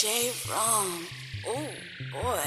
J. Ron. Oh boy.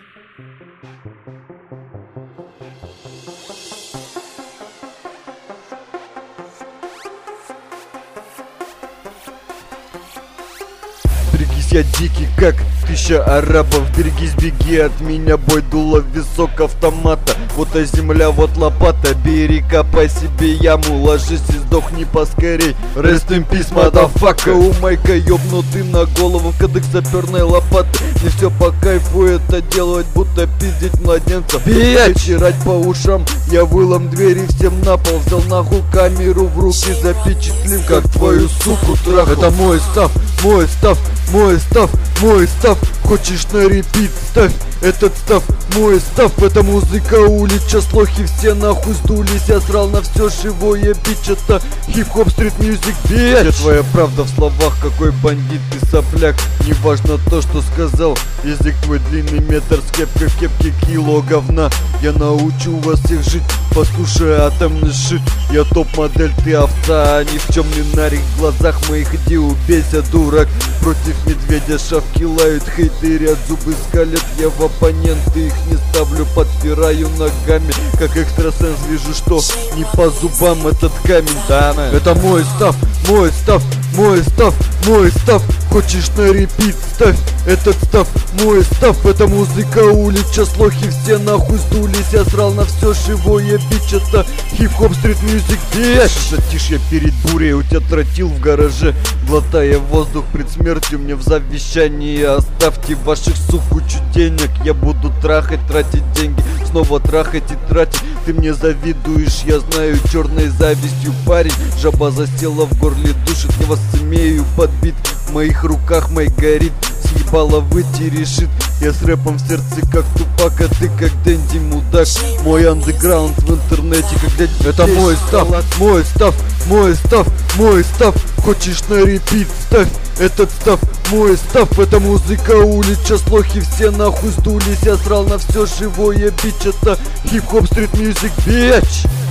Берегись, я дикий, как 1000 арабов. Берегись, беги от меня, бой, дуло в висок автомата. Вот а земля, вот лопата. Бери, копай себе яму, ложись и сдохни поскорей. Rest in peace, motherfucker. У Майка ёбнутый на голову кадык саперной лопаты. Не все по кайфу это делать, будто пиздить младенцев. Чирать по ушам, я вылом двери всем на пол. Взял нахуй камеру в руки, запечатлим, как твою суку трахал. Это мой став, мой став, мой став, мой став. Хочешь на репит, ставь этот став, мой став. Это музыка улиц, сейчас лохи все нахуй сдулись. Я срал на все живое, бич, это хип-хоп, стрит-мьюзик, бич. Где твоя правда в словах, какой бандит ты сопляк? Неважно то, что сказал, язык твой длинный метр, с кепкой в кепке кило говна. Я научу вас всех жить, послушай атомный шит. Я топ-модель, ты овца, ни в чем не нарик. В глазах моих иди убейся, дурак. Против медведя шавки лают, хейтерят, зубы скалят. Я в оппоненты их не ставлю, подпираю ногами. Как экстрасенс вижу, что не по зубам этот камень. Это мой став, мой став, мой став, мой став. Хочешь на репит, ставь этот став, мой став. Это музыка улиц, сейчас лохи все нахуй сдулись. Я срал на все живое, бич, это хип-хоп, стрит-мьюзик, бич. Затишье перед бурей, у тебя тротил в гараже. Глотая воздух пред смертью, мне в завещании оставьте ваших сук кучу денег. Я буду трахать, тратить деньги, снова трахать и тратить. Ты мне завидуешь, я знаю, черной завистью, парень. Жаба засела в горле, душит, я вас имею подбит. В моих руках мой горит, съебало выйти решит. Я с рэпом в сердце как Тупак, а ты как Дэнди мудак. Мой андеграунд в интернете как дядь. Это мой став, мой став, мой став, мой став. Хочешь на репит, ставь этот став, мой став. Это музыка улиц, сейчас лохи все нахуй сдулись. Я срал на все живое, бич, это хип-хоп, стрит-мьюзик, бич.